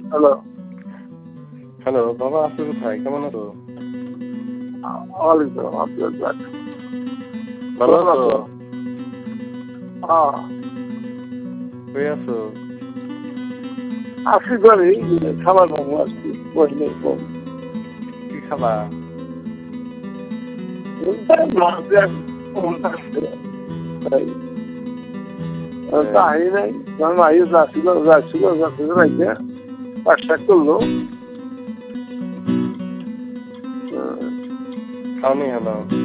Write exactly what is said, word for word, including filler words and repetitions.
Hello hello বাবা, আছো কোথায়? কেমন আছো? ওয়ালাইকুম আসসালাম। ভালো আছো? হ্যাঁ কই আছো? আসি করি খাবার খাবো আর কি বই নেই কম কি খাবা? তাই নাই আমার মাইও যাচ্ছিল যাচ্ছিল যাচ্ছিল রাইতে পাকশাক করলো খাওনি হলো